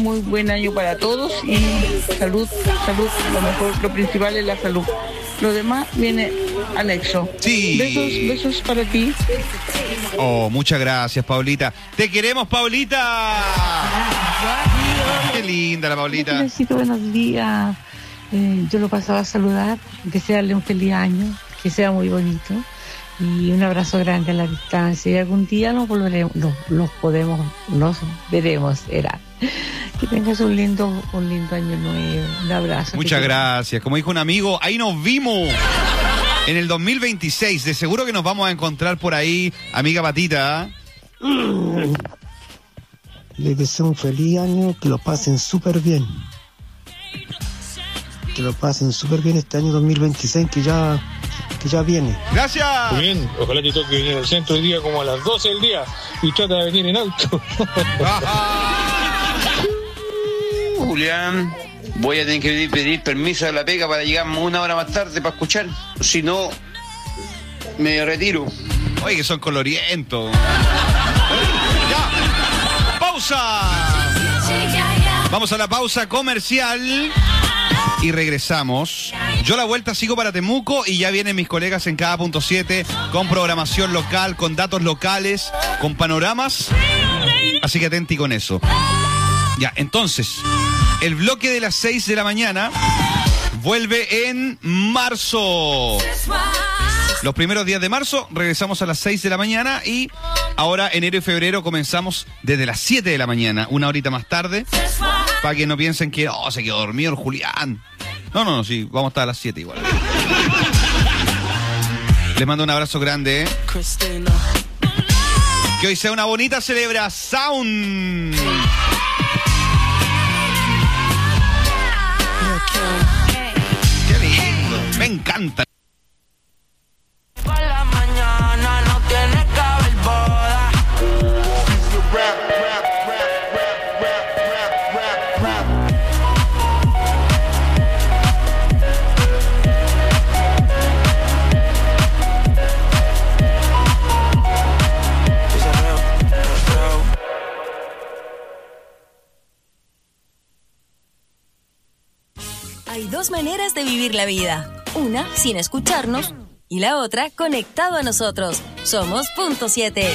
muy buen año para todos y salud, lo mejor, lo principal es la salud. Lo demás viene anexo. Sí. Besos para ti. Oh, muchas gracias, Paulita. Te queremos, Paulita. Qué linda la Paulita. Felicito, buenos días. Yo lo pasaba a saludar, desearle un feliz año, que sea muy bonito. Y un abrazo grande a la distancia. Y algún día nos volveremos, nos veremos, será. Que tengas un lindo año nuevo. Un abrazo. Muchas gracias. Como dijo un amigo, ahí nos vimos en el 2026. De seguro que nos vamos a encontrar por ahí, amiga Patita. Les deseo un feliz año, que lo pasen súper bien. Que lo pasen súper bien este año 2026, que ya viene. ¡Gracias! Muy bien, ojalá te toque venir al centro hoy día como a las 12 del día y trata de venir en auto. Julián, voy a tener que pedir permiso a la pega para llegar una hora más tarde para escuchar. Si no, me retiro. Oye, que son colorientos. ¡Ya! ¡Pausa! Vamos a la pausa comercial y regresamos. Yo la vuelta sigo para Temuco y ya vienen mis colegas en cada punto 7 con programación local, con datos locales, con panoramas. Así que atenti con eso. Ya, entonces, el bloque de las 6 de la mañana vuelve en marzo. Los primeros días de marzo regresamos a las 6 de la mañana y ahora enero y febrero comenzamos desde las 7 de la mañana, una horita más tarde, para que no piensen que se quedó dormido el Julián. No, sí, vamos a estar a las 7 igual. Les mando un abrazo grande. Que hoy sea una bonita celebración. Qué lindo, me encanta. Por la mañana no tiene que haber boda. Hay dos maneras de vivir la vida. Una, sin escucharnos, y la otra, conectado a nosotros. Somos Punto 7.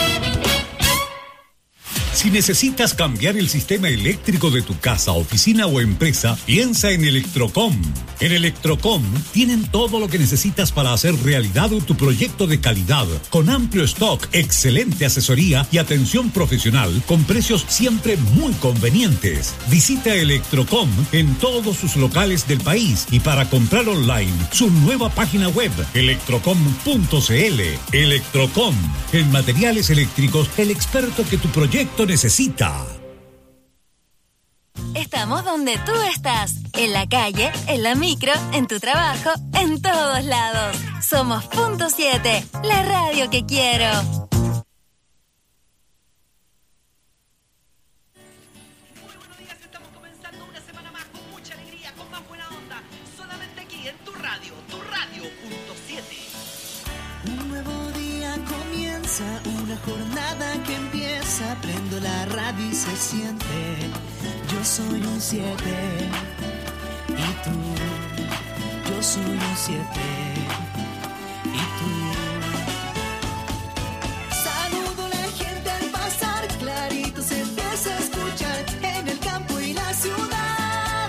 Si necesitas cambiar el sistema eléctrico de tu casa, oficina o empresa, piensa en Electrocom. En Electrocom tienen todo lo que necesitas para hacer realidad tu proyecto de calidad, con amplio stock, excelente asesoría y atención profesional, con precios siempre muy convenientes. Visita Electrocom en todos sus locales del país y para comprar online, su nueva página web, electrocom.cl. Electrocom, en materiales eléctricos, el experto que tu proyecto necesita. Estamos donde tú estás, en la calle, en la micro, en tu trabajo, en todos lados. Somos Punto 7, la radio que quiero. Muy buenos días, estamos comenzando una semana más con mucha alegría, con más buena onda, solamente aquí en tu radio Punto 7. Un nuevo día comienza, una jornada que empieza, prendo la radio y se siente. Yo soy un 7 y tú, yo soy un 7 y tú. Saludo a la gente al pasar, clarito se empieza a escuchar en el campo y la ciudad.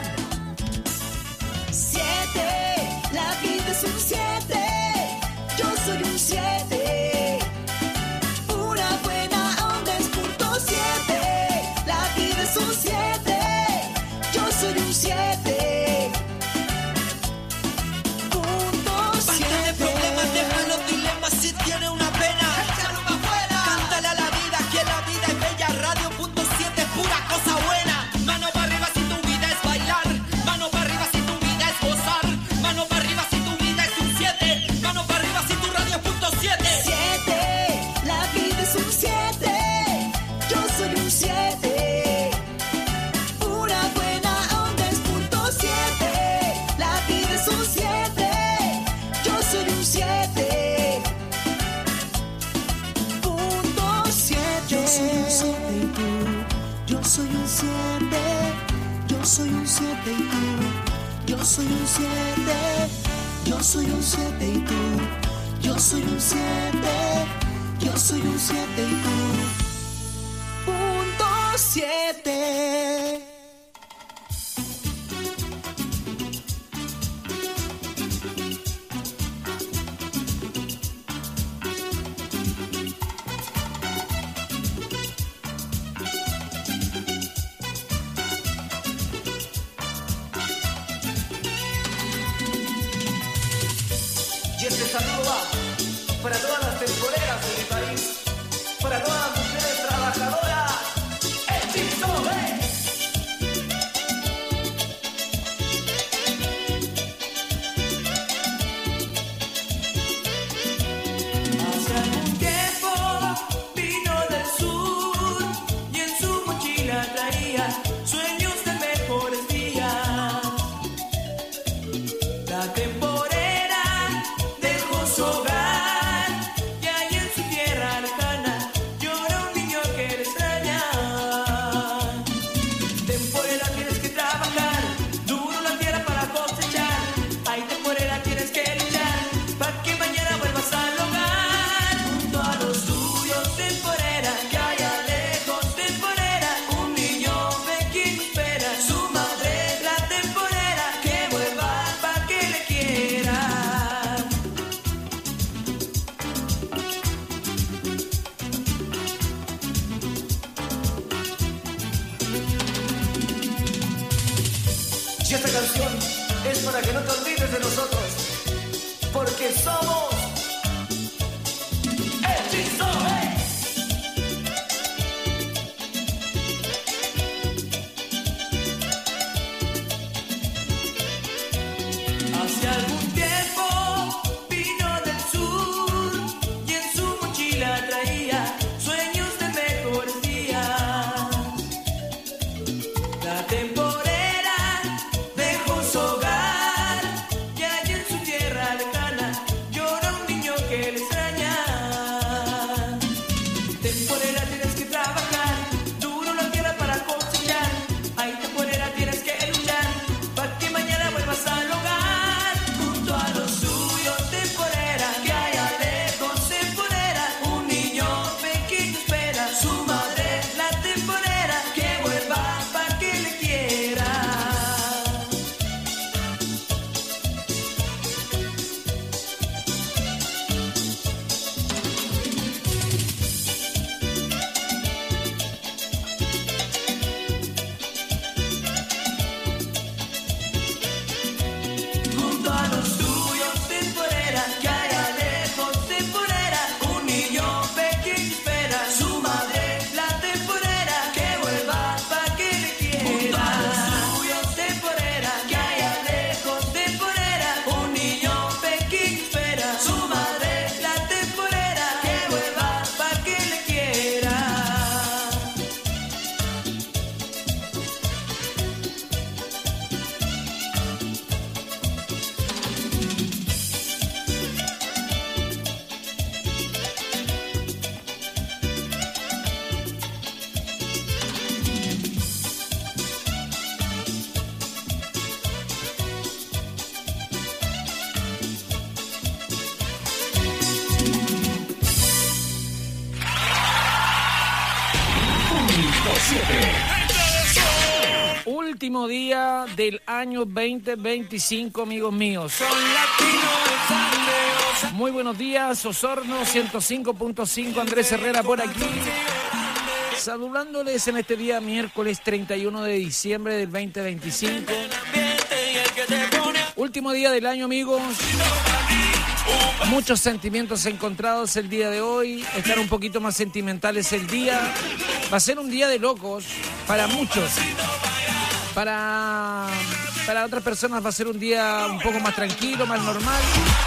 7, la vida es un 7, yo soy un 7. Pura buena onda es Punto 7, la vida es un 7. Soy un 7. Punto 7. Basta de problemas, deja los dilemas. Si tiene una pena, échalo para afuera. Cántale a la vida, que la vida es bella. Radio Punto 7 es pura cosa buena. Mano para arriba si tu vida es bailar. Mano para arriba si tu vida es gozar. Mano para arriba si tu vida es un 7. Mano para arriba si tu radio es Punto 7. 7, la vida es un 7. Yo soy un 7. soy un 7 y tú. Yo soy un 7. Yo soy un 7 y tú. Yo soy un 7. Yo soy un 7 y tú. Punto 7. Y este saludo va para todas las temporeras de mi país, para todas las mujeres trabajadoras. ¡Hechizo, Hace algún tiempo vino del sur y en su mochila traía sueños de mejores días. La temporera dejó su hogar y ahí en su tierra lejana llora un niño que le extraña. Temporera, tienes que trabajar duro la tierra para cosechar. Ay, temporera, tienes que luchar para que mañana vuelvas al hogar. Junto a los tuyos, temporera, que haya lejos, temporera, un niño pequeño espera. Su madre es la temporera, que vuelva para que le quiera. Y esta canción es para que no te olvides de nosotros, porque somos Hechizo, Hace algún tiempo vino del sur y en su mochila traía sueños de mejores días. La temporera dejó su hogar y allí en su tierra lejana llora un niño que le extraña. Temporera, tienes que trabajar duro la tierra para cosechar. Ay, temporera, tienes que luchar para que mañana vuelvas al hogar. Junto a los suyos, temporera, que haya lejos, temporera, un niño pequeño espera. Su madre, la temporera, que vuelva para que le quiera. Junto a los suyos, temporera, que haya lejos, temporera, un niño pequeño espera. Su madre, la temporera, que vuelva para que le quiera. Junto a los suyos, temporera, que haya lejos, temporera, un niño pequeño espera. Su madre, la temporera, que vuelva para que le quiera. Último día del año 2025, amigos míos. Muy buenos días, Osorno 105.5, Andrés Herrera por aquí. Saludándoles en este día miércoles 31 de diciembre del 2025. Último día del año, amigos. Muchos sentimientos encontrados el día de hoy. Estar un poquito más sentimentales el día. Va a ser un día de locos para muchos. Para otras personas va a ser un día un poco más tranquilo, más normal.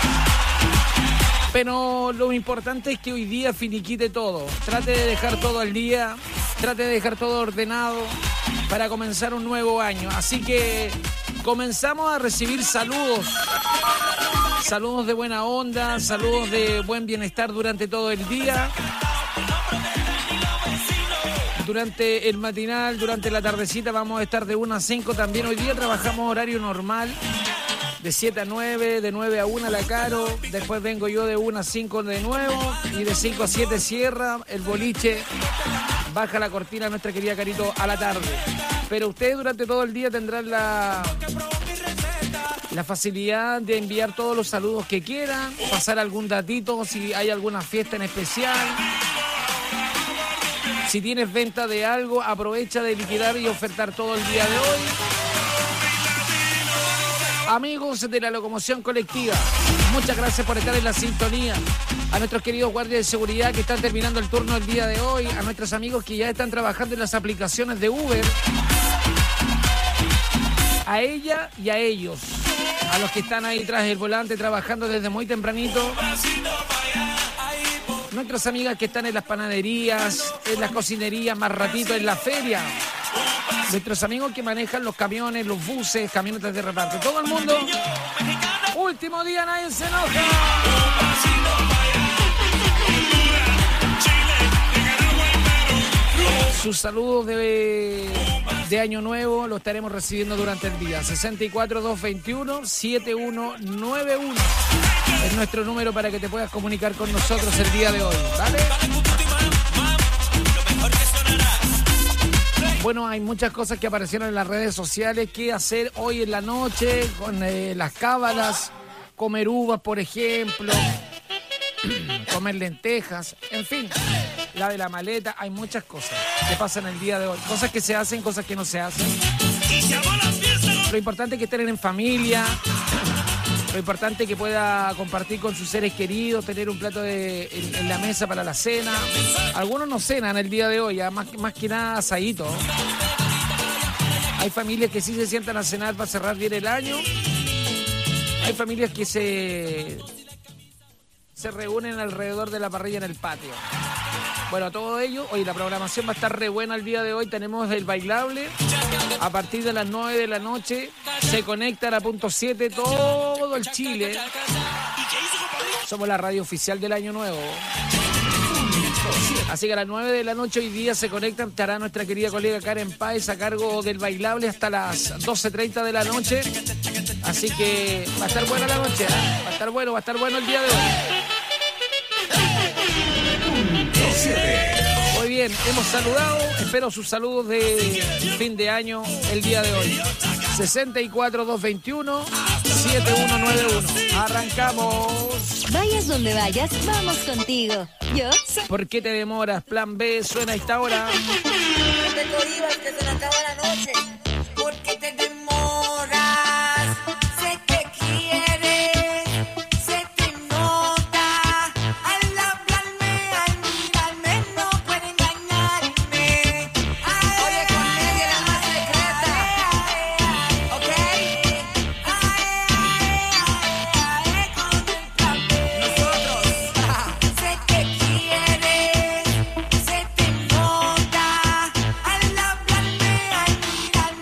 Pero lo importante es que hoy día finiquite todo. Trate de dejar todo al día. Trate de dejar todo ordenado para comenzar un nuevo año. Así que comenzamos a recibir saludos. Saludos de buena onda, saludos de buen bienestar durante todo el día. durante el matinal, durante la tardecita vamos a estar de 1 a 5 también. Hoy día trabajamos horario normal, de 7 a 9, de 9 a 1 la Caro, después vengo yo de 1 a 5 de nuevo y de 5 a 7 cierra el boliche, baja la cortina nuestra querida Carito a la tarde. Pero ustedes durante todo el día tendrán la facilidad de enviar todos los saludos que quieran, pasar algún datito si hay alguna fiesta en especial. Si tienes venta de algo, aprovecha de liquidar y ofertar todo el día de hoy. Amigos de la locomoción colectiva, muchas gracias por estar en la sintonía. A nuestros queridos guardias de seguridad que están terminando el turno el día de hoy, a nuestros amigos que ya están trabajando en las aplicaciones de Uber, a ella y a ellos, a los que están ahí tras el volante trabajando desde muy tempranito, nuestras amigas que están en las panaderías, en las cocinerías, más ratito en la feria, nuestros amigos que manejan los camiones, los buses, camionetas de reparto, todo el mundo. Último día, nadie se enoja. Sus saludos de Año Nuevo lo estaremos recibiendo durante el día. 64-221-7191 es nuestro número para que te puedas comunicar con nosotros el día de hoy, ¿vale? Bueno, hay muchas cosas que aparecieron en las redes sociales. ¿Qué hacer hoy en la noche con las cábalas? Comer uvas, por ejemplo. Comer lentejas. En fin, la de la maleta. Hay muchas cosas que pasan el día de hoy. Cosas que se hacen, cosas que no se hacen. Lo importante es que estén en familia. Lo importante es que pueda compartir con sus seres queridos, tener un plato en la mesa para la cena. Algunos no cenan el día de hoy, más que nada asadito. Hay familias que sí se sientan a cenar para cerrar bien el año. Hay familias que se reúnen alrededor de la parrilla en el patio. Bueno, todo ello, hoy la programación va a estar re buena el día de hoy. Tenemos el bailable. A partir de las 9 de la noche se conectan a punto 7 todo el Chile. Somos la radio oficial del Año Nuevo. Así que a las 9 de la noche hoy día se conectan. Estará nuestra querida colega Karen Páez a cargo del bailable hasta las 12:30 de la noche. Así que va a estar buena la noche, ¿eh? Va a estar bueno el día de hoy. Muy bien, hemos saludado. Espero sus saludos de fin de año el día de hoy. 64-221-7191. Arrancamos. Vayas donde vayas, vamos contigo. Yo soy... ¿Por qué te demoras? Plan B suena a esta hora. No te cohibas que se me acaba la noche. ¿Por qué te demoras? Sé que quieres, sé que nota. Al hablarme, al mirarme, no puede engañarme. Oye, con ella la más secreta, ¿ok? Nosotros, sé que quieres, sé que nota. Al hablarme, al mirarme.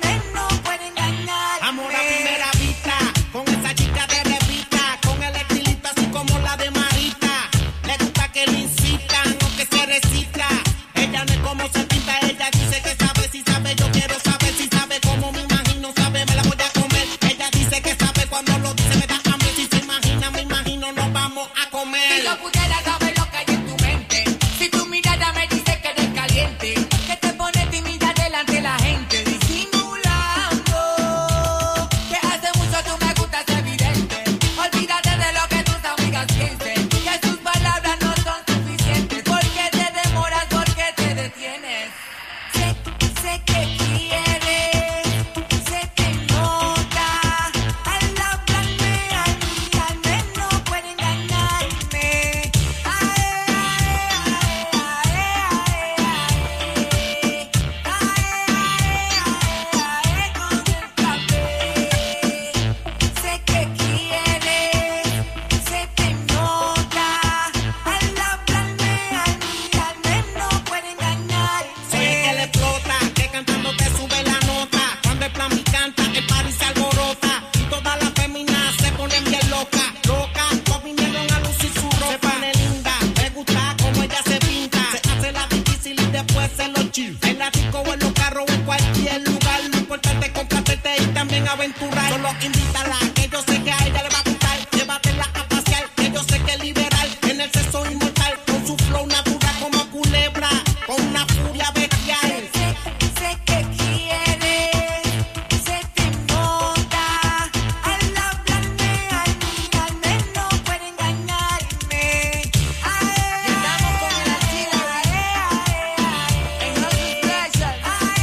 aventurar. Solo invítala, que yo sé que a ella le va a gustar. Llévatela a pasear, que yo sé que es liberal. En el sexo inmortal, con su flow natural como culebra, con una furia bestial. Sé que quieres, se te nota. Al hablarme, al mirarme, no puede engañarme. Llegamos con el asilo, en Los Special.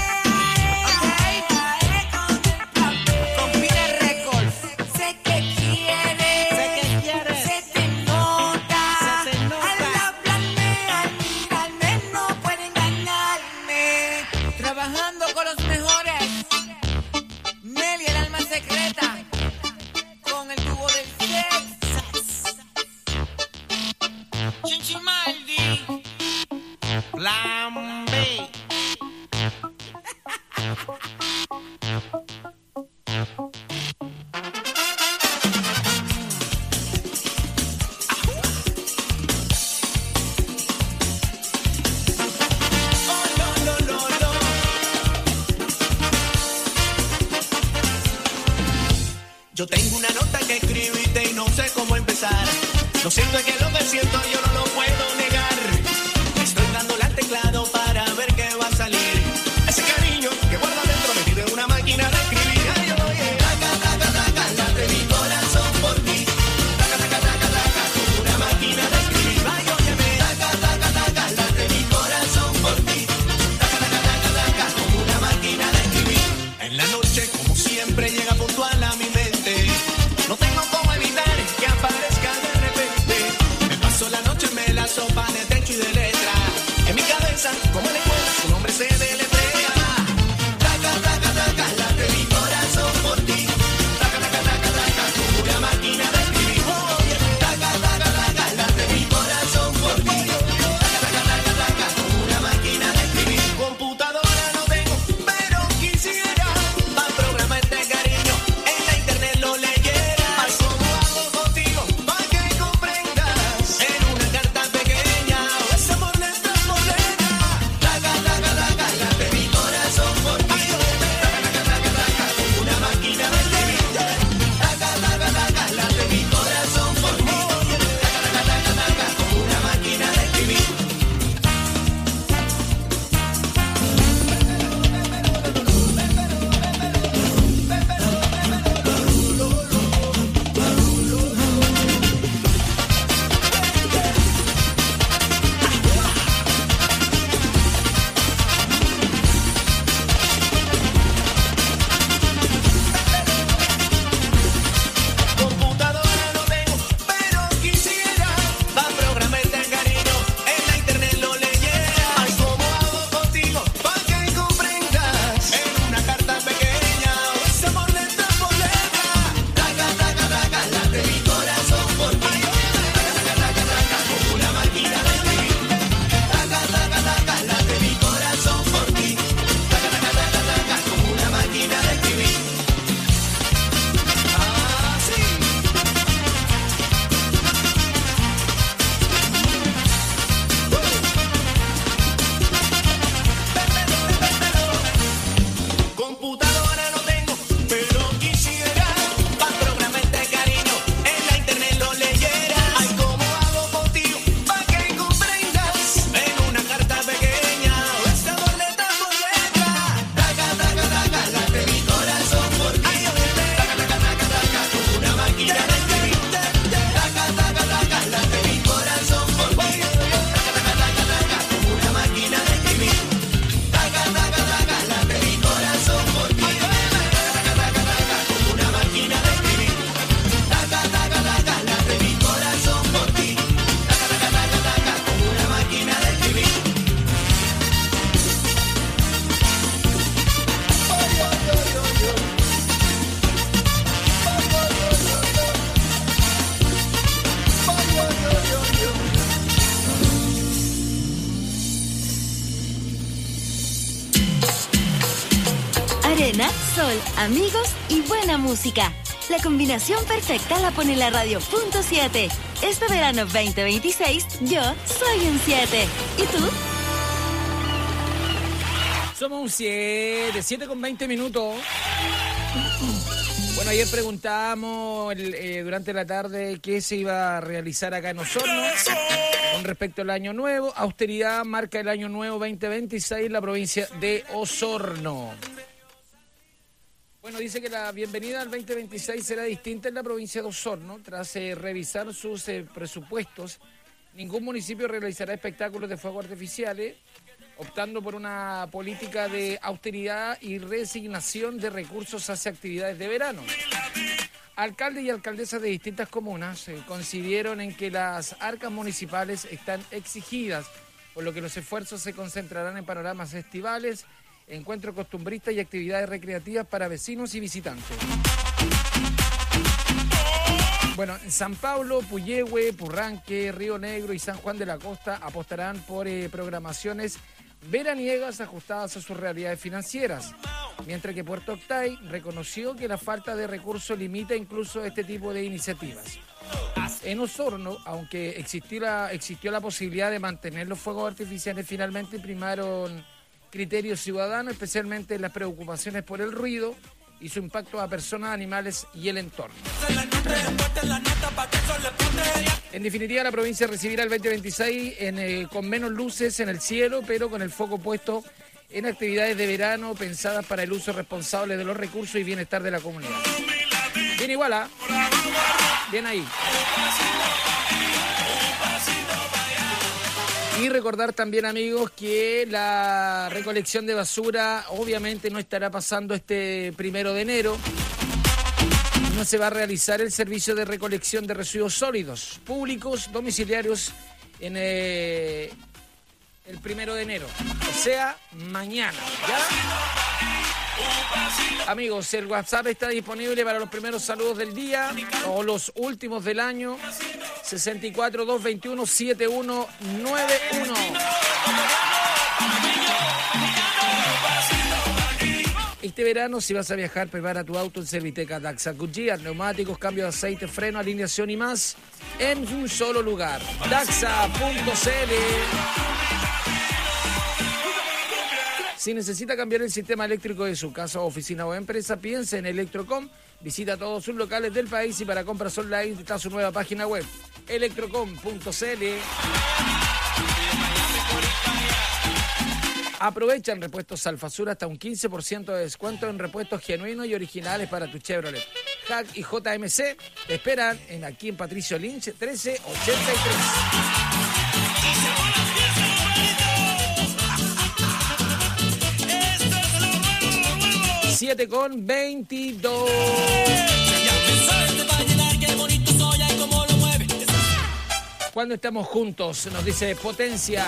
Con Pina Records. Sé que quieres, se te nota. Al hablarme, al mirarme, no puede engañarme. Trabajando con los mejores. Meli, el alma secreta. Con el tubo del Texas. Chinchimaldi. Plan B. Yo tengo una nota que escribirte y no sé cómo empezar. Lo cierto es que lo que siento yo no lo puedo negar. Estoy dándole al teclado para ver qué va a salir. Ese cariño que guarda dentro metido en una máquina de escribir. Ay, oye, taca, taca, taca, late mi corazón por ti. Taca, taca, taca, taca, como una máquina de escribir. Ay, óyeme, taca, taca, taca, late mi corazón por ti. Taca, taca, taca, taca, como una máquina de escribir. En la noche, como siempre, llega puntual a mi mente. No tengo cómo evitar que aparezca de repente. Me paso la noche, me la sopa de techo y de letra. En mi cabeza, como en la escuela, su nombre se deletrea. Taca, taca, taca, late mi corazón por ti. Taca, taca, taca, taca, como una máquina de escribir. Taca, taca, taca, late mi corazón por ti. Taca, taca, taca, taca, como una máquina de escribir. Computadora no tengo, pero quisiera pa' programar este cariño. En la internet lo leyera. Ay, ¿cómo hago contigo pa' que comprendas? En una carta pequeña o ese amor letra por letra. Taca, taca, taca, late mi corazón por ti. Taca, taca, taca, taca, como una máquina de escribir. Taca, taca, taca, late mi corazón por ti. Taca, taca, taca, taca, como una máquina de escribir. Computadora no tengo, pero quisiera pa' programar este cariño. En la internet lo leyera. Ay, ¿cómo hago contigo pa' que comprendas? En una carta pequeña o ese amor letra por letra. Taca, taca, taca, late mi corazón por ti. Taca, taca, taca, taca, como una máquina de escribir. Taca, taca, taca, late mi corazón por ti. Taca, taca, taca, taca, como una máquina de escribir. Ah, sí. Computadora no tengo, pero quisiera pa' programar este cariño. En la internet lo leyera. Ay, ¿cómo hago contigo pa' que comprendas? En una carta pequeña o ese amor letra por letra. Taca, taca, taca, late mi corazón por ti. Taca, taca, taca, taca, como una máquina de escribir. Taca, taca, taca, late mi corazón por ti. Taca, taca, taca, taca, como una máquina de escribir. Taca, taca, taca, late mi corazón por ti. Taca, taca, taca, taca, como una máquina de escribir. Taca, taca, taca, late mi corazón por ti. Taca, taca, taca, taca, como una máquina de escribir. Arena, sol, amigos y buena música. La combinación perfecta la pone la radio Punto 7. Este verano 2026, yo soy un 7. ¿Y tú? Somos un 7, 7 con 20 minutos. Bueno, ayer preguntábamos durante la tarde qué se iba a realizar acá en Osorno con respecto al año nuevo. Austeridad marca el año nuevo 2026 la provincia de Osorno. Bueno, dice que la bienvenida al 2026 será distinta en la provincia de Osorno. Tras revisar sus presupuestos, ningún municipio realizará espectáculos de fuegos artificiales, optando por una política de austeridad y resignación de recursos hacia actividades de verano. Alcaldes y alcaldesas de distintas comunas coincidieron en que las arcas municipales están exigidas, por lo que los esfuerzos se concentrarán en panoramas estivales, encuentros costumbristas y actividades recreativas para vecinos y visitantes. Bueno, en San Pablo, Puyehue, Purranque, Río Negro y San Juan de la Costa apostarán por programaciones veraniegas ajustadas a sus realidades financieras, mientras que Puerto Octay reconoció que la falta de recursos limita incluso este tipo de iniciativas. En Osorno, aunque existió la posibilidad de mantener los fuegos artificiales, finalmente primaron criterios ciudadanos, especialmente las preocupaciones por el ruido y su impacto a personas, animales y el entorno. En definitiva, la provincia recibirá el 2026 con menos luces en el cielo, pero con el foco puesto en actividades de verano pensadas para el uso responsable de los recursos y bienestar de la comunidad. Bien igual, ¿ah? Bien ahí. Y recordar también, amigos, que la recolección de basura obviamente no estará pasando este 1 de enero. No se va a realizar el servicio de recolección de residuos sólidos públicos domiciliarios en el 1 de enero. O sea, mañana. ¿Ya? Amigos, el WhatsApp está disponible para los primeros saludos del día o los últimos del año. 64-221-7191. Este verano, si vas a viajar, prepara tu auto en Serviteca Daxa Goodyear. Neumáticos, cambio de aceite, freno, alineación y más en un solo lugar. Daxa.cl. Si necesita cambiar el sistema eléctrico de su casa, oficina o empresa, piense en Electrocom. Visita todos sus locales del país y para compras online está su nueva página web, electrocom.cl. Aprovechan repuestos Alfasur hasta un 15% de descuento en repuestos genuinos y originales para tu Chevrolet. Hack y JMC te esperan aquí en Patricio Lynch 1383. 7:22. Cuando estamos juntos, nos dice Potencia.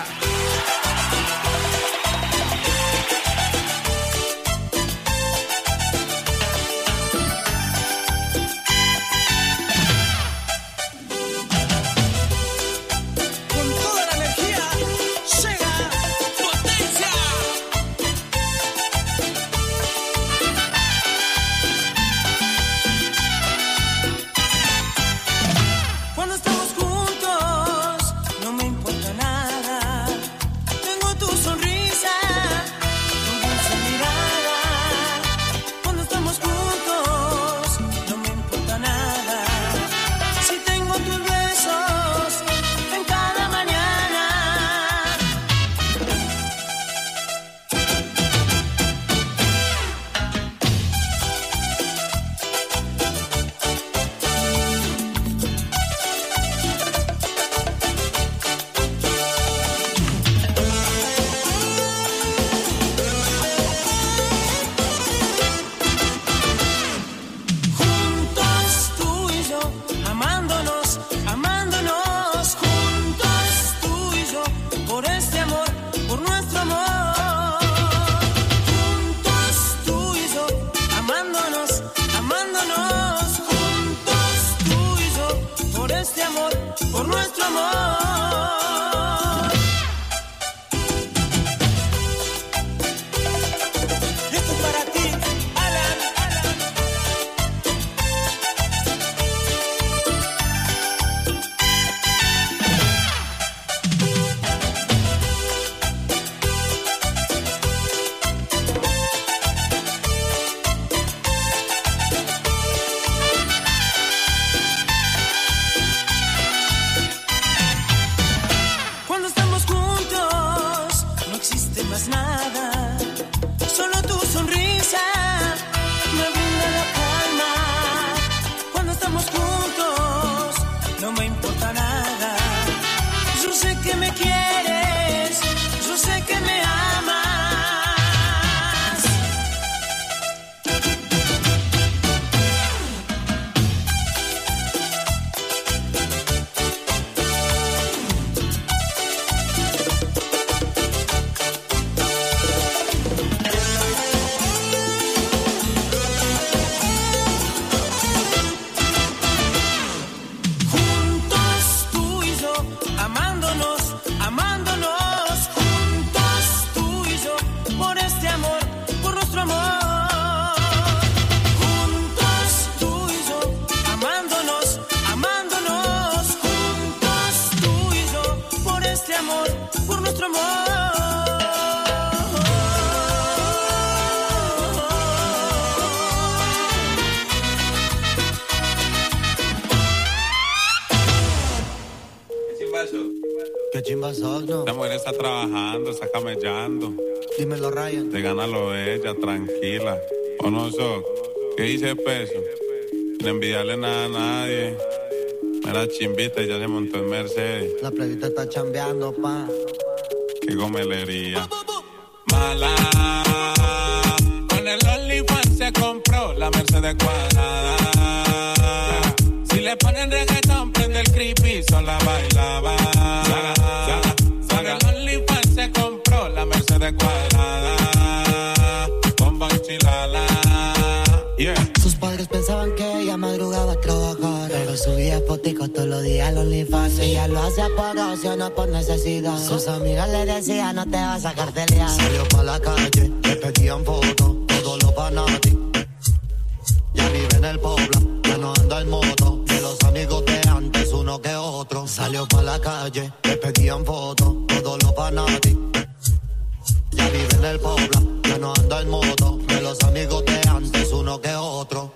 pasó, no? La mujer está trabajando, está camellando. Dímelo, Ryan. De ganarlo ella, tranquila. ¿O no, Soc? ¿Qué dice el peso? Sin envidiarle nada a nadie. Era chimbita y ya se montó en Mercedes. La plebita está chambeando, pa. Qué gomelería. Mala. Con el OnlyFans se compró la Mercedes cuadrada. Si le ponen reggaetón, prende el creepy, sola bailaba. Con el OnlyFans se compró la Mercedes cuadrada. Con Banchilala. Yeah. Sus padres pensaban que ella madrugaba a trabajar, pero subía fotico todos los días al OnlyFans. Ella lo hacía por ocio, no por necesidad. Sus amigas le decían, no te vas a cartelear. Salió pa' la calle, le pedían fotos, todos los fanatis. Ya vive en el Pobla, ya no anda en moto. De los amigos de antes, uno que otro. Salió pa' la calle, le pedían fotos, todos los fanatis. Ya vive en el Pobla, ya no anda en moto. De los amigos de antes, uno que otro.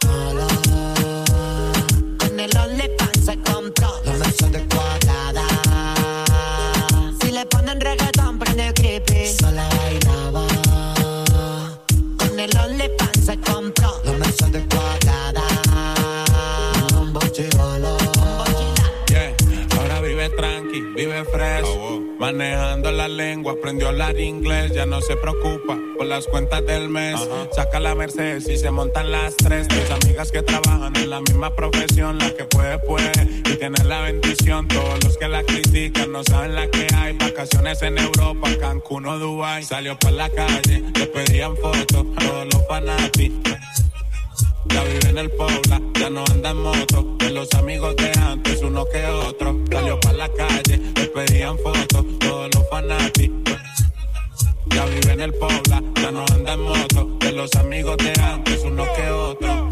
Con el OnlyFans se compró la Mercedes cuadrada. Si le ponen reggaetón, prende creepy, sola bailaba. Con el OnlyFans se compró la Mercedes cuadrada. Un bochibolo. Yeah. Ahora vive tranqui, vive fresh. Manejando la lengua, aprendió a hablar inglés. Ya no se preocupa por las cuentas del mes. Saca la Mercedes y se montan las tres. Mis amigas que trabajan en la misma profesión. La que puede, y tiene la bendición. Todos los que la critican no saben la que hay. Vacaciones en Europa, Cancún o Dubái. Salió por la calle, le pedían fotos, todos los fanatis. Ya vive en el Pobla, ya no anda en moto. De los amigos de antes, uno que otro. Salió pa' la calle, le pedían fotos, todos los fanatis. Ya vive en el Pobla, ya no anda en moto. De los amigos de antes, uno que otro.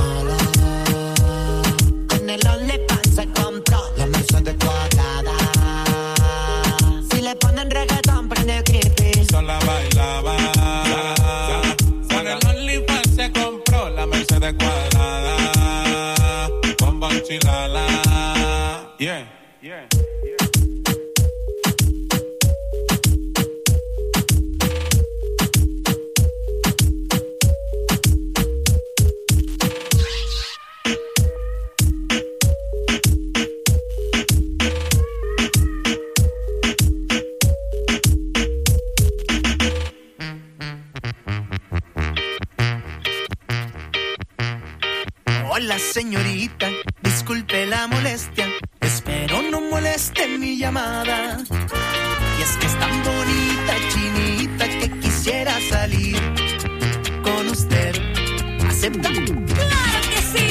Con el OnlyFans se compró la Mercedes cuadrada. Si le ponen reggaetón, prende creepy, sola bailaba. Con el OnlyFans se compró la Mercedes cuadrada. Con Banchilala. Yeah. Hola señorita, disculpe la molestia, espero no moleste mi llamada. Y es que es tan bonita, chinita, que quisiera salir con usted. ¿Acepta? ¡Claro que sí!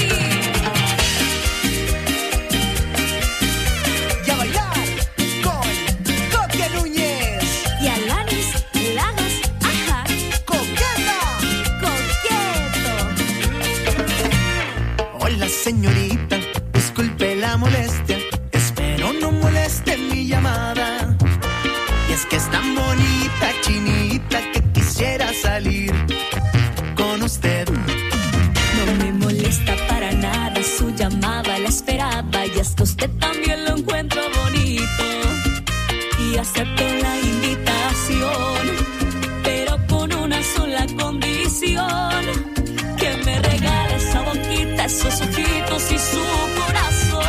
Y a bailar con Coque Núñez y Alanis Lagos, ajá. ¡Coqueta! ¡Coqueto! Hola señorita, disculpe la molestia, espero no moleste mi llamada. Y es que es tan bonita, chinita, que quisiera salir con usted. No me molesta para nada su llamada, la esperaba. Y es que usted también lo encuentro bonito. Y acepto la invitación, pero con una sola condición: que me regale esa boquita, esos ojitos y su corazón.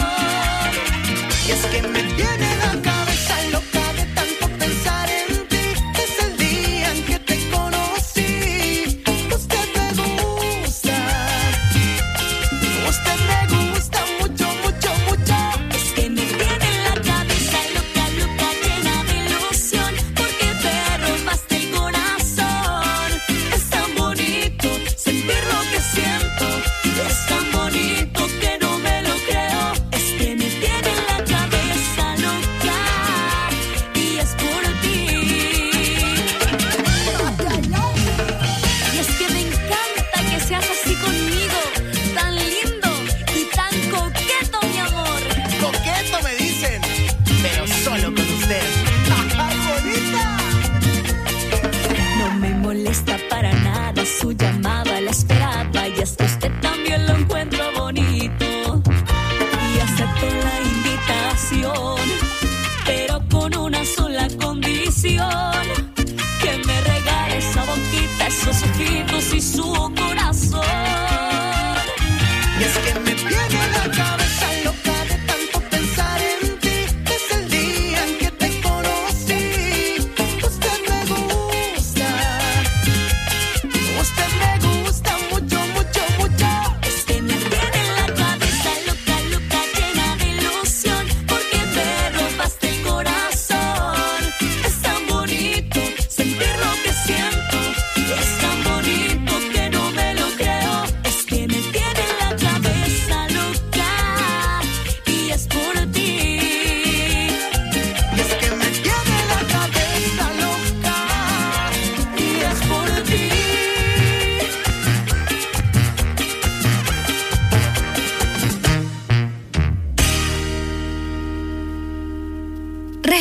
Y es que me tiene la cabeza loca de tanto pensar en ti. Es el día en que te conocí. Usted me gusta mucho, mucho, mucho. Es que me tiene la cabeza loca, loca, llena de ilusión, porque te robaste el corazón. Es tan bonito sentir lo que siento, es tan bonito que no me lo creo. Es que me tiene la cabeza loca y es por ti. Y es que me encanta que seas así conmigo, tan lindo y tan coqueto, mi amor. Coqueto me dicen, pero solo con usted. ¡Ay, bonita! No me molesta para nada su llamada, la esperaba. Y hasta usted también lo encuentro bonito. Y acepto la invitación, pero con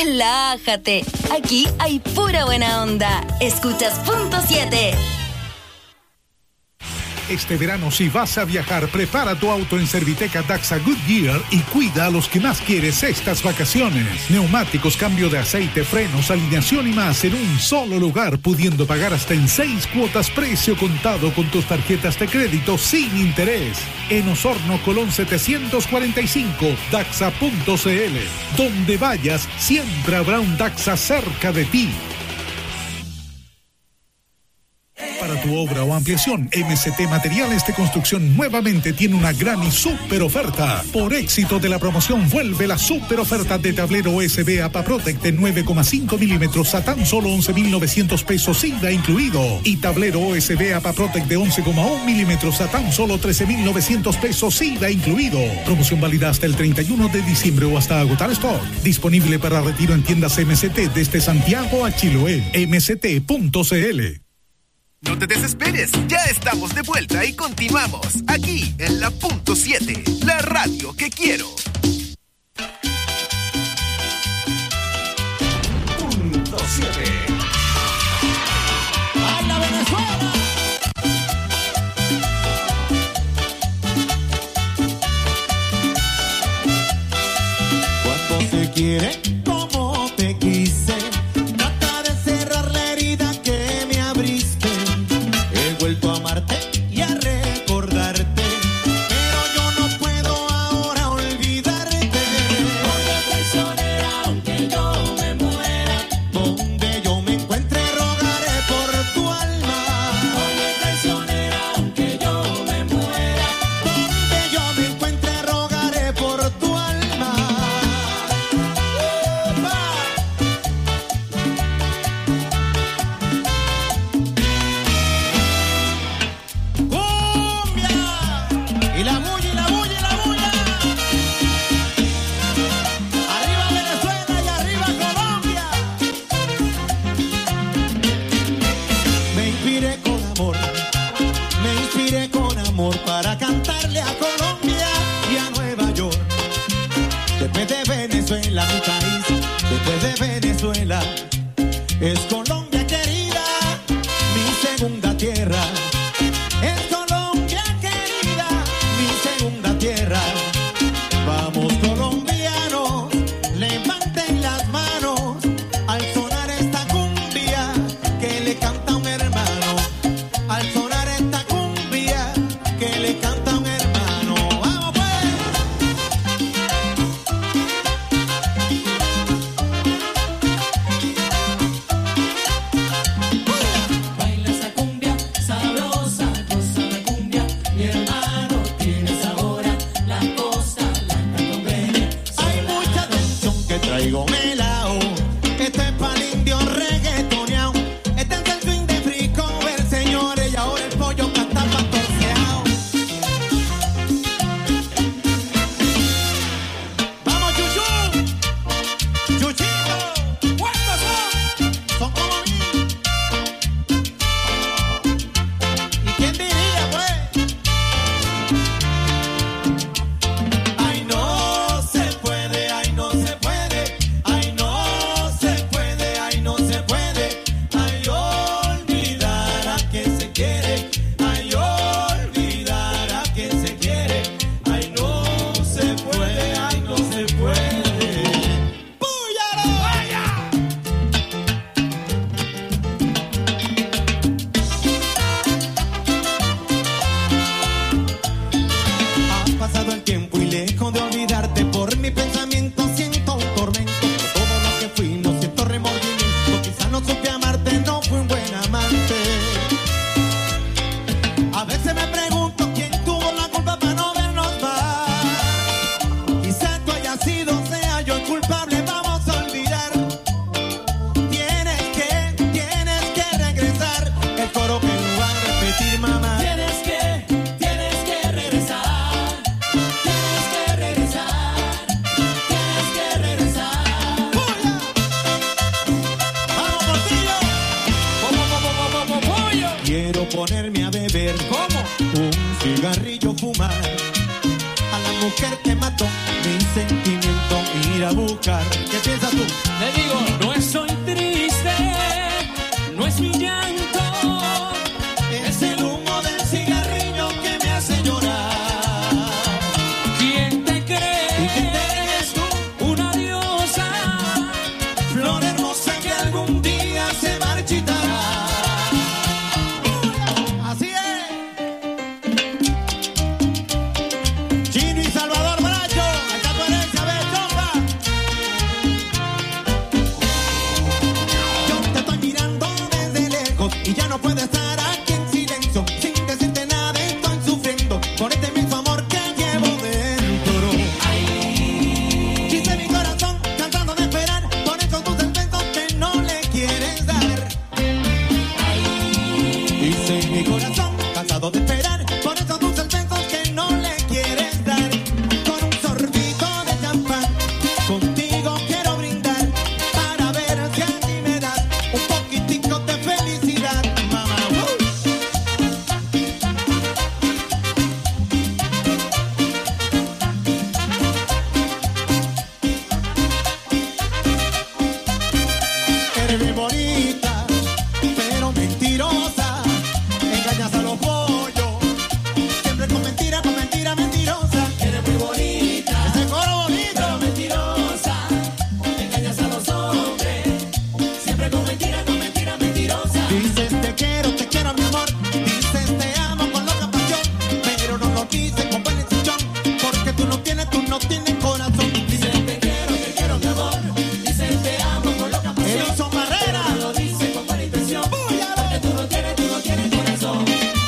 Relájate. Aquí hay pura buena onda. Escuchas Punto 7. Este verano, si vas a viajar, prepara tu auto en Serviteca Daxa Goodyear y cuida a los que más quieres estas vacaciones. Neumáticos, cambio de aceite, frenos, alineación y más en un solo lugar, pudiendo pagar hasta en 6 cuotas precio contado con tus tarjetas de crédito sin interés. En Osorno, Colón 745, Daxa.cl. Donde vayas, siempre habrá un Daxa cerca de ti. Para tu obra o ampliación, MCT Materiales de Construcción nuevamente tiene una gran y súper oferta. Por éxito de la promoción, vuelve la súper oferta de tablero USB APAPROTEC de 9,5 milímetros a tan solo 11,900 pesos IVA incluido. Y tablero USB APAPROTEC de 11,1 milímetros a tan solo 13,900 pesos IVA incluido. Promoción válida hasta el 31 de diciembre o hasta agotar stock. Disponible para retiro en tiendas MCT desde Santiago a Chiloé. MCT.cl. No te desesperes, ya estamos de vuelta y continuamos aquí en la Punto 7, la radio que quiero. Punto 7. ¡Baila Venezuela! Cuando se quiere, como te quise, trata de cerrar la herida que me abriste. He vuelto a amarte y a recordarte, pero yo no puedo ahora olvidarte. Oye, traicionera, aunque yo me muera, donde yo me encuentre rogaré por tu alma. Oye, traicionera, aunque yo me muera, donde yo me encuentre rogaré por tu alma. Y la bulla, y la bulla, y la bulla. Arriba Venezuela y arriba Colombia. Me inspiré con amor para cantarle a Colombia y a Nueva York. Después de Venezuela, mi país, después de Venezuela, es Colombia querida, mi segunda tierra. Es Colombia querida, mi segunda tierra. Vamos colombianos, levanten las manos al sonar esta cumbia que le canta un hermano. Al sonar esta cumbia que le canta un hermano. ¡Vamos pues! Baila esa cumbia sabrosa, goza la cumbia, mi hermano tiene sabor a la costa, la candombeña. Hay mucha atención que traigo melao. Esto es pa'l indio reggaetoneao. Este es el swing de Fricover, señores, y ahora el pollo canta pastorceao. ¡Vamos, Chuchu! ¡Chuchito! ¿Cuántos son? Son como mí. ¿Y quién diría, pues? Ay, no se puede, ay, no se puede. Ay, no se puede, ay, no se puede. Ay, olvidar a quien se quiere. Ay, olvidar a quien se quiere. Ay, no se puede, ay, no se puede. ¡Púyalo! ¡Vaya! Ha pasado el tiempo y lejos de olvidarte, por mi pensamiento siento un tormento. Por todo lo que fui no siento remordimiento. Quizás no supe amarte, no fui un buen amante. A veces me pregunto quién tuvo la culpa para no vernos más. Quizás tú hayas sido, sea yo el culpable, vamos a olvidar. Tienes que regresar. El coro que lo va a repetir, mamá. Tienes que regresar. Tienes que regresar. Tienes que regresar. ¡Puya! ¡Vamos, Portillo! ¡Pollo! Quiero ponerme a beber. ¿Cómo? Un cigarrillo, fumar. A la mujer que mató mi sentimiento, ir a buscar. ¿Qué piensas tú? Le digo, no estoy triste, no es mi llanto, es el humo del cigarrillo que me hace llorar. ¿Quién te crees tú? Una diosa, flor hermosa que algún día se marchitará. Así es. Chino y Salvador Bracho, acá tu herencia, ve, chomba. Yo te estoy mirando desde lejos y ya no puedo estar aquí en silencio. Sin decirte nada estoy sufriendo por este mismo amor que llevo dentro. Quise mi corazón cansado de esperar por esos dulces besos que no le quieres dar. Dice mi corazón cansado de esperar por esos dulces besos que no le quieres dar. Con un sorbito de champán contigo quiero brindar para ver si así me das un poquitico de felicidad, mamá. Eres bien bonita, pero mentirosa. Engañas a los pollos, siempre con mentira, mentirosa. Eres muy bonita, ese coro bonito, pero mentirosa. Engañas a los hombres, siempre con mentira, mentirosa. Dices te quiero mi amor. Dices te amo con loca pasión, pero no lo dices con buen chichón, porque tú no tienes corazón. Dices te quiero mi amor. Dices te amo con loca pasión. Edison Barrera, no lo dices con buena intención, porque tú no tienes corazón.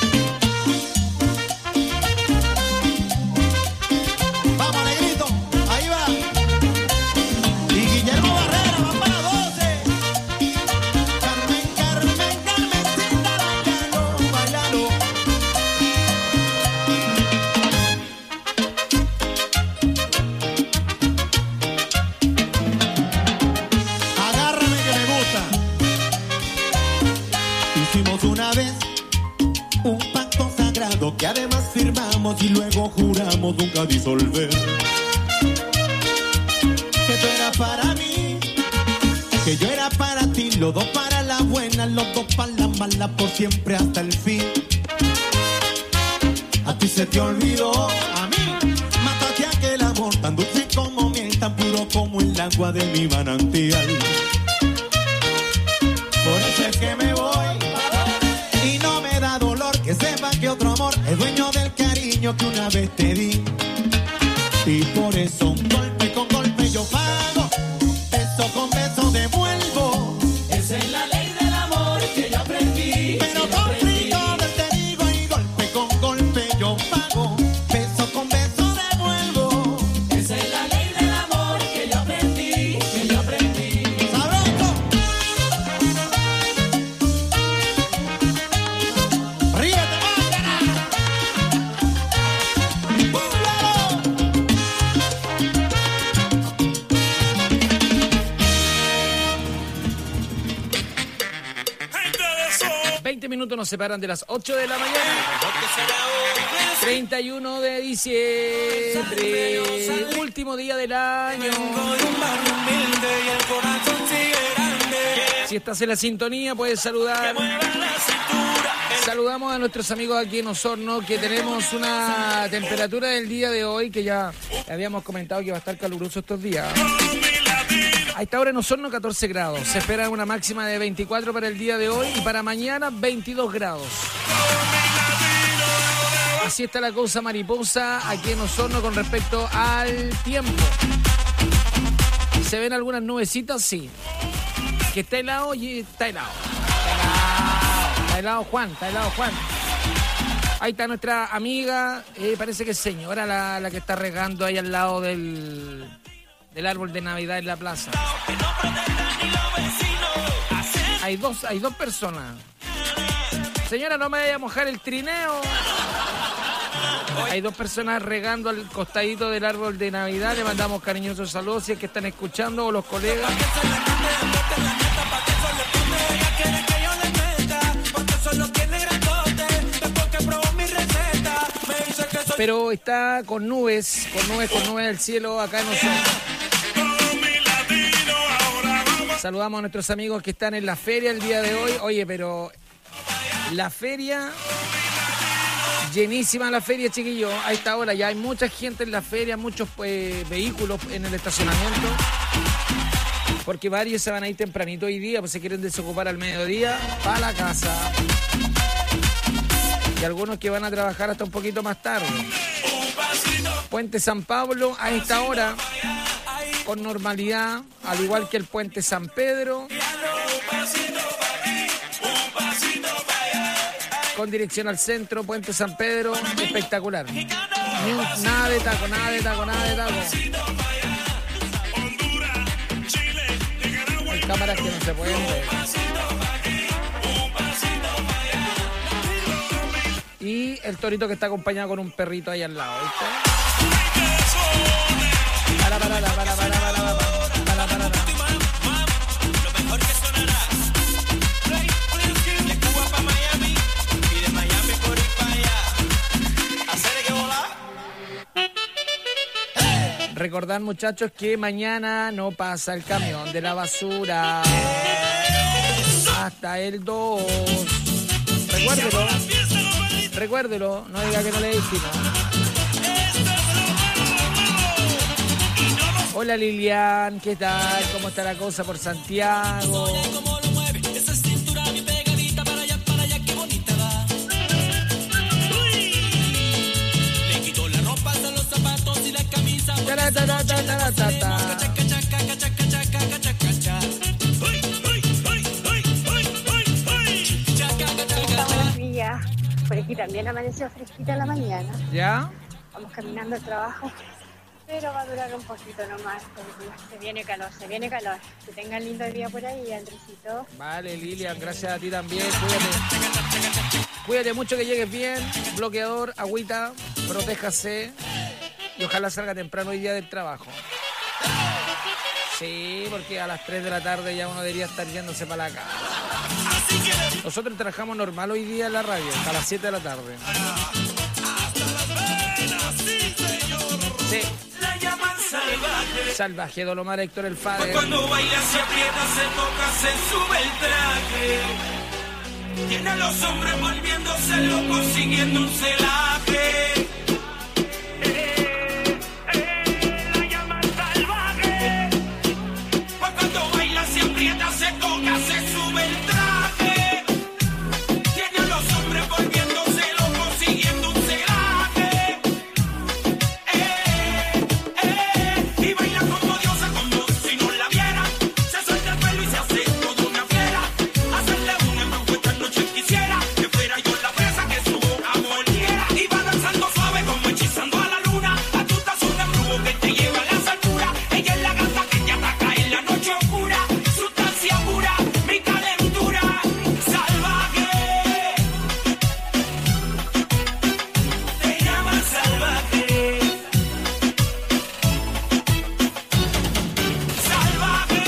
Vamos, negrito, ahí va. Y Guillermo Barrera, van para 12. Carmen, Carmencita, bailalo. Agárrame que me gusta. Hicimos una vez un pacto sagrado que además firmamos y luego juramos nunca disolver. Que tú eras para mí, que yo era para ti, los dos para la buena, los dos para la mala, por siempre hasta el fin. A ti se te olvidó, a mí mataste aquel amor tan dulce como miel, tan puro como el agua de mi manantial. Por eso es que me voy y no me da dolor que sepa que otro amor es dueño del cariño que una vez te di. Y por eso golpe con golpe yo pago, beso con beso devuelvo. Esa es la ley del amor que yo aprendí. Pero con frijoles te digo y golpe con golpe yo pago, beso con beso devuelvo. Esa es la ley del amor que yo aprendí. ¡Sabroso! ¡Ríete más, cara! ¡Búlgaro! 20 minutos nos separan de las 8 de la mañana. 31 de diciembre, último día del año. Si estás en la sintonía, puedes saludar. Saludamos a nuestros amigos aquí en Osorno, que tenemos una temperatura del día de hoy que ya habíamos comentado que va a estar caluroso estos días. A esta hora en Osorno 14 grados. Se espera una máxima de 24 para el día de hoy y para mañana 22 grados. Así está la cosa mariposa aquí en Osorno con respecto al tiempo. ¿Se ven algunas nubecitas? Sí. Que está helado y está helado. Está helado Juan. Ahí está nuestra amiga, parece que es señora la que está regando ahí al lado del árbol de Navidad en la plaza. Hay dos personas. Señora, no me vaya a mojar el trineo. Hay dos personas regando al costadito del árbol de Navidad. Le mandamos cariñosos saludos si es que están escuchando o los colegas. Pero está con nubes el cielo acá en Osorno. Saludamos a nuestros amigos que están en la feria el día de hoy. Oye, pero la feria, llenísima la feria, chiquillos. A esta hora ya hay mucha gente en la feria, muchos vehículos en el estacionamiento. Porque varios se van a ir tempranito hoy día, pues se quieren desocupar al mediodía para la casa. Y algunos que van a trabajar hasta un poquito más tarde. Puente San Pablo a esta hora, con normalidad, al igual que el Puente San Pedro. Con dirección al centro, Puente San Pedro, espectacular. Nada de taco, nada de taco, nada de taco. Hay cámaras que no se pueden ver. Y el torito que está acompañado con un perrito ahí al lado, ¿viste? Recordar, muchachos, que mañana no pasa el camión de la basura hasta el 2. Recuérdelo, no diga que no le dijimos. Hola Lilian, ¿qué tal? ¿Cómo está la cosa por Santiago? Buenos días. Por aquí también amaneció fresquita la mañana. ¿Ya? Vamos caminando al trabajo, pero va a durar un poquito nomás. Se viene calor. Que tengan lindo día por ahí, Andresito. Vale, Lilian, gracias a ti también. Cuídate mucho, que llegues bien. Bloqueador, agüita, protéjase. Y ojalá salga temprano hoy día del trabajo. Sí, porque a las 3 de la tarde ya uno debería estar yéndose para la casa. Nosotros trabajamos normal hoy día en la radio, hasta las 7 de la tarde. Sí. La llaman salvaje. Salvaje, Don Omar, Héctor el Fader. Cuando baila se aprieta, se toca, se sube el traje. Tiene a los hombres volviéndose locos, siguiendo un celaje. La llaman salvaje. Cuando baila se aprieta, se toca, se sube el traje. Tiene a los hombres volviéndose locos, siguiendo un celaje. Y baila como diosa, como si no la viera. Se suelta el pelo y se hace toda una fiera. Hacerle un embrujo esta noche quisiera. Que fuera yo la presa que su boca mordiera. Y va danzando suave como hechizando a la luna. A tú estás un embrujo que te lleva a las alturas. Ella es la gata que te ataca en la noche oscura. Sustancia pura, mi calentura. Salvaje. Te llaman salvaje. Salvaje.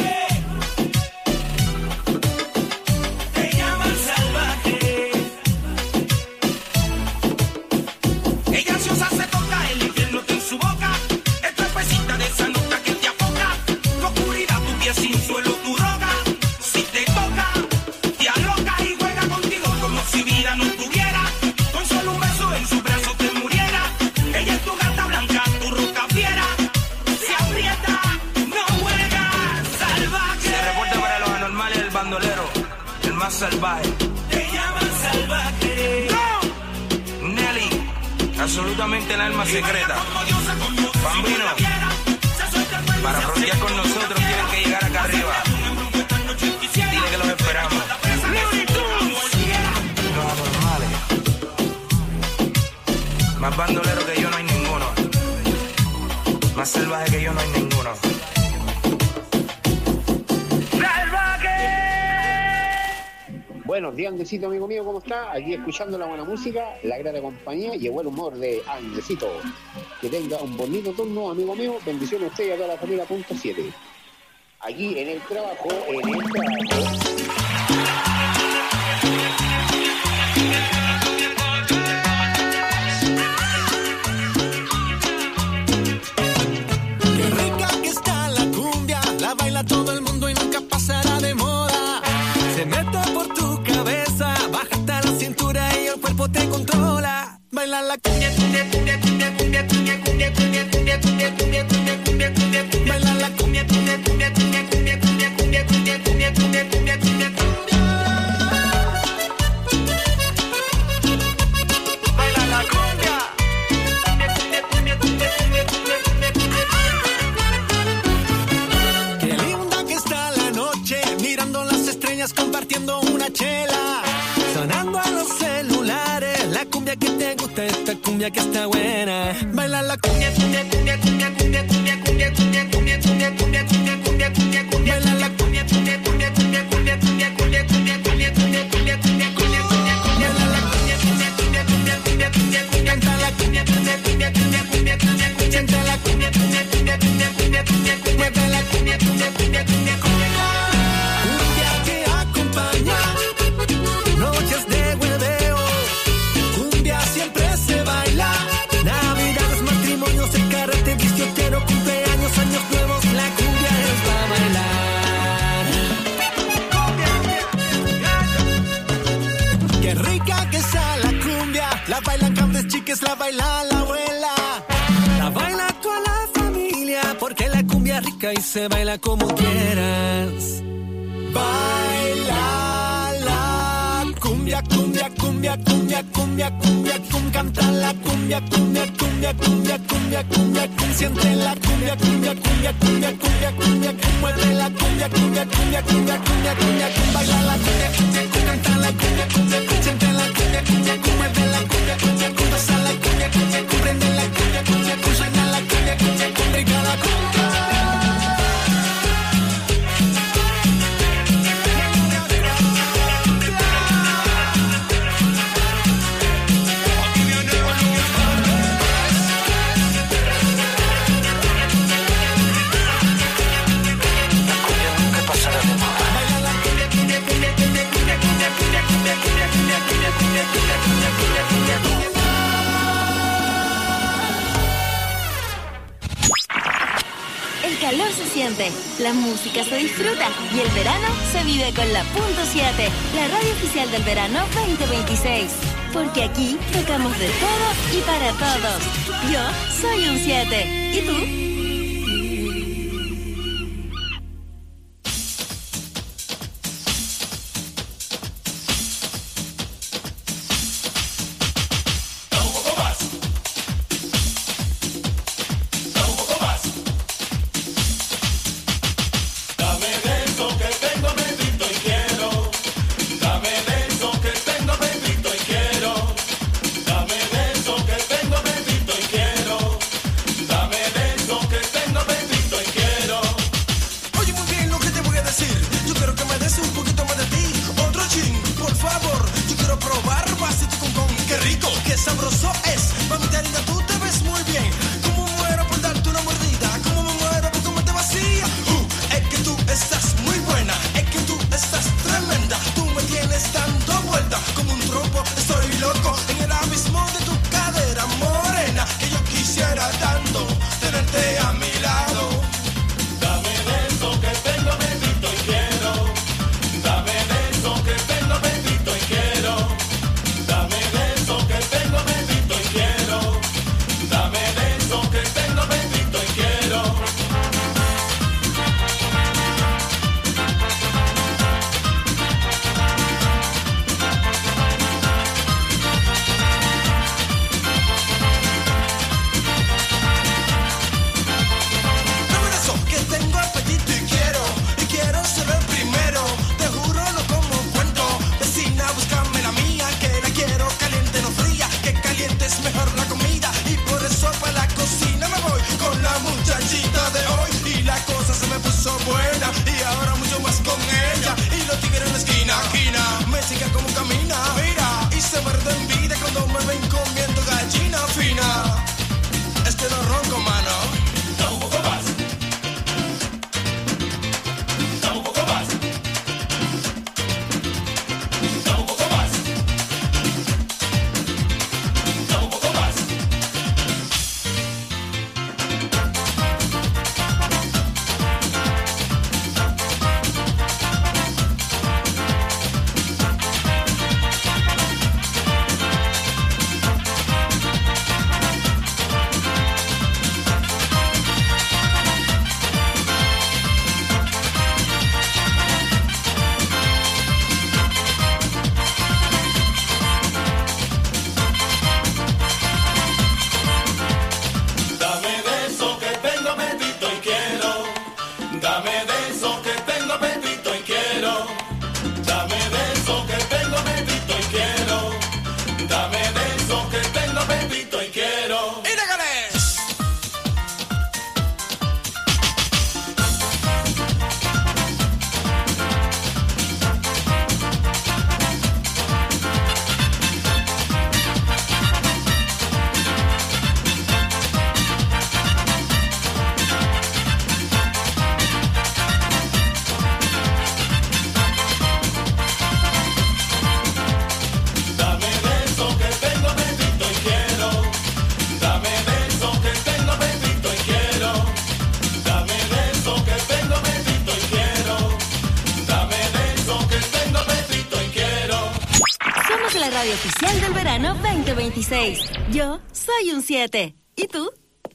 Te llaman salvaje. Ella ansiosa se toca, el infierno está en su boca. Es trapecita de esa nota que te afoca. Tu oscuridad, tu pie sin suelo, tu droga. Si te toca, te aloca y juega contigo como si vida no tuviera. Con solo un beso en su brazo te muriera. Ella es tu gata blanca, tu roca fiera. Se aprieta, no juega, salvaje. Se reporta para los anormales el bandolero, el más salvaje. Te llaman salvaje. Nelly, absolutamente el alma secreta. Bambino, para frontear con nosotros tienen que llegar acá arriba. Dile que los esperamos. Los anormales. Más bandolero que yo no hay ninguno. Más salvaje que yo no hay ninguno. Buenos días, Andresito, amigo mío, ¿cómo está? Aquí escuchando la buena música, la grata compañía y el buen humor de Andresito. Que tenga un bonito turno, amigo mío. Bendiciones a usted y a toda la familia .7. Aquí en el trabajo, Qué rica que está la cumbia, la baila todo el mundo y nunca pasa Baila la cumbia, cumbia, cumbia, cumbia, cumbia, cumbia, cumbia, cumbia, cumbia, cumbia, cumbia, cumbia, cumbia, cumbia, cumbia. Baila la cumbia, cumbia, cumbia, cumbia, cumbia, cumbia, cumbia, cumbia, cumbia, cumbia, cumbia, cumbia, cumbia. Baila la cumbia. Cumbia, cumbia, cumbia, cumbia, cumbia, cumbia, cumbia. Qué linda que está la noche, mirando las estrellas, compartiendo una chela, sonando a los celulares, la cumbia que te gusta, esta cumbia que está buena. Baila la cumbia, cumbia, cumbia, cumbia, cumbia, cumbia, cumbia, cumbia, cumbia, cumbia, cumbia, cumbia, cumbia, cumbia, cumbia. Baila la cumbia, cumbia, cumbia, cumbia, cumbia, cumbia, cumbia, cumbia, cumbia, cumbia, cumbia, cumbia, cumbia, cumbia, cumbia. Baila la cumbia, cumbia, cumbia, cumbia, cumbia, cumbia, cumbia. Canta la cumbia, cumbia, cumbia, cumbia, cumbia, cumbia, cumbia. Siente la cumbia, cumbia, cumbia, cumbia, cumbia, cumbia, cumbia. Mueve la cumbia, cumbia, cumbia, cumbia, cumbia. Cumbia que acompaña noches de hueveo. Cumbia siempre se baila. Navidades, matrimonios, el carrete, discoteros, cumpleaños, años nuevos. La cumbia es para bailar. Qué rica que está la cumbia. La bailan grandes chiques, la baila la abuela. La baila toda la familia, porque la cumbia es rica y se baila como quieras. Baila la cumbia, cumbia, cumbia, cumbia, cumbia, cumbia, cumbia, canta la cumbia, cumbia, cumbia, cumbia, cumbia, cumbia, cumbia, siente la cumbia, cumbia, cumbia, cumbia, cumbia, cumbia, mueve la cumbia, cumbia, cumbia, cumbia, cumbia, cumbia, baila la cumbia, cumbia, canta la cumbia, cumbia, siente la cumbia, cumbia, mueve la cumbia, cumbia, pasa la cumbia, cumbia, prende la cumbia, cumbia, suena la cumbia, cumbia, rica la cumbia. El calor se siente, la música se disfruta y el verano se vive con la .7, la radio oficial del verano 2026. Porque aquí tocamos de todo y para todos. Yo soy un 7. ¿Y tú? verano 2026. Yo soy un 7. ¿Y tú?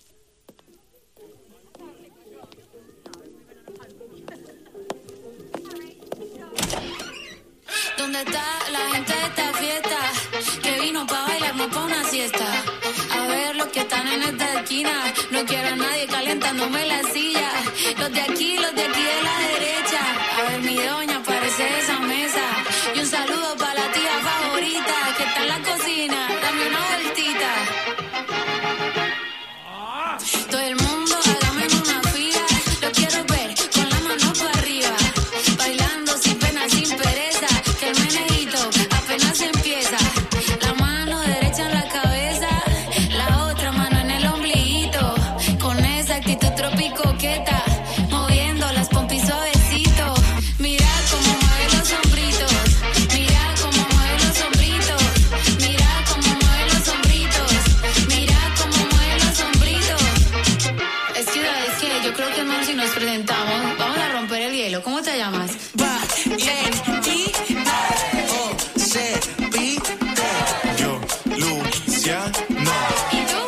¿Dónde está la gente de esta fiesta? Que vino pa' bailar, no pa' una siesta. A ver los que están en esta esquina. No quiero a nadie calentándome la silla. Los de aquí de la derecha. A ver mi doña, parece de esa mesa. Y un saludo para la tía favorita que está en la cocina. Dame una vueltita. Todo el mundo, hágame una fila. Lo quiero ver con la mano para arriba. Bailando sin pena, sin pereza. Que el meneíto apenas empieza. La mano derecha en la cabeza. La otra mano en el ombliguito. Con esa actitud tropicoqueta. Moviendo las pompis suavecito. Mira cómo mueve los hombritos. Mira cómo mueve los hombritos. Mira cómo mueve los hombritos. Mira cómo mueve los hombritos. Es que yo creo que no, si nos presentamos, vamos a romper el hielo. ¿Cómo te llamas? Yo, Luciano. ¿Y tú?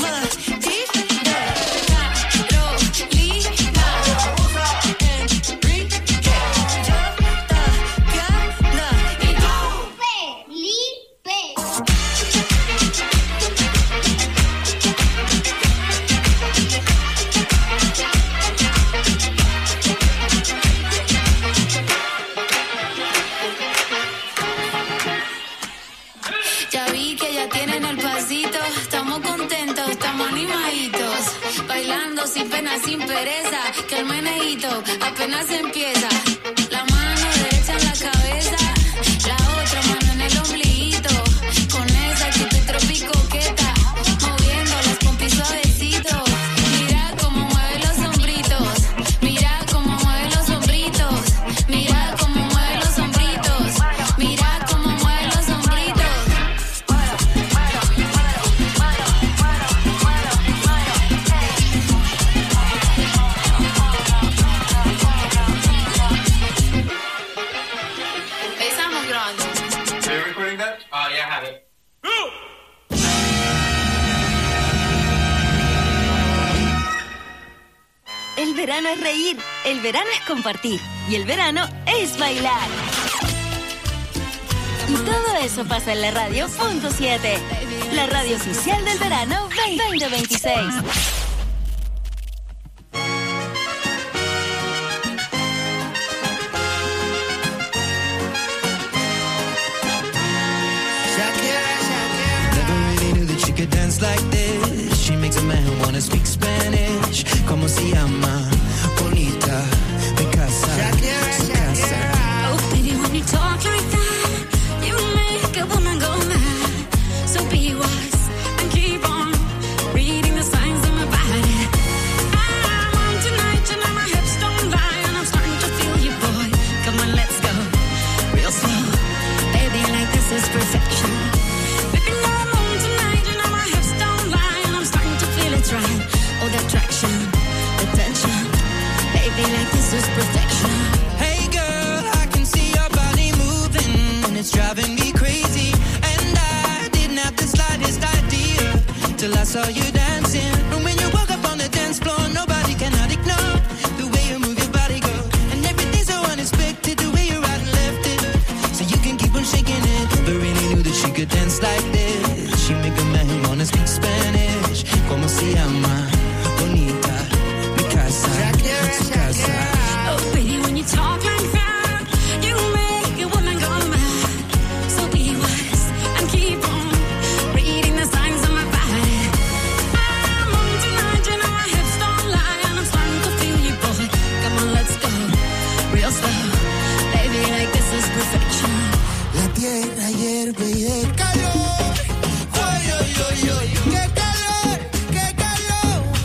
Ya vi que ya tienen el pasito. Estamos contentos, estamos animaditos. Bailando sin pena, sin pereza. Que el meneíto apenas empieza. La mano derecha en la cabeza. La otra mano en el ombliguito. Con esa actitud tropicoqueta. Moviendo las pompis suavecito. Mira cómo mueve los hombritos. Mira cómo mueve los hombritos. Mira cómo mueve los hombritos. Mira cómo mueve los hombritos. Estamos grabando. Are you recording that? Oh, yeah, I have it. El verano es reír, el verano es compartir y el verano es bailar. Y todo eso pasa en la radio .7, la radio oficial del verano 2026. Never really knew that she could dance like this. She makes a man wanna speak Spanish. Como se llama? Bonita, mi casa, su casa. Oh, baby, when you talk like that, you make a woman go mad. So be wise and keep on reading the signs of my body. I'm on tonight, you know my hips don't lie, and I'm starting to feel you, boy. Come on, let's go real slow. Baby, like this is perfection. Baby, no, I'm on tonight, you know my hips don't lie, and I'm starting to feel it's right. Oh, the attraction, the tension. Baby, like this is perfection. Hey girl, I can see your body moving, and it's driving me crazy. And I didn't have the slightest idea till I saw you dancing. And when you walk up on the dance floor, nobody cannot ignore the way you move your body, girl. And everything's so unexpected, the way you right and left it, so you can keep on shaking it. Never really knew that she could dance like this. She make a man wanna speak Spanish. Como se llama? Bonita, mi casa, su casa. Oh, baby, when you talk like that, you make a woman go mad. So be wise and keep on reading the signs of my body. I'm on tonight, you know my hips don't lie, and I'm starting to feel you, boy. Come on, let's go real slow. Baby, like this is perfection. La tierra hierve y de calor. Ay, ay, ay, ay. Qué calor, qué calor.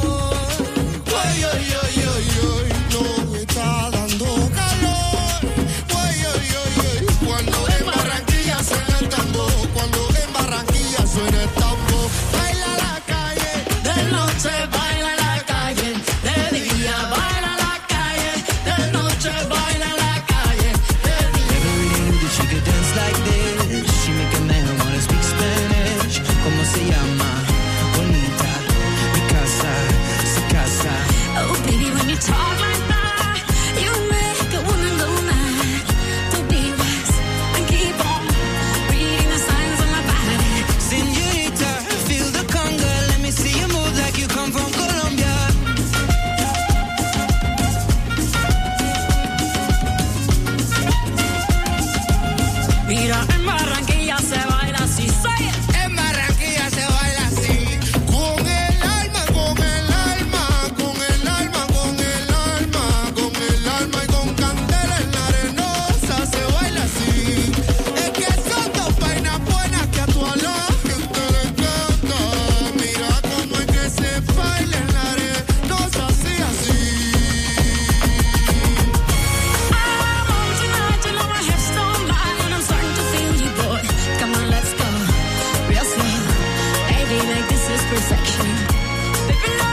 conversation. Baby,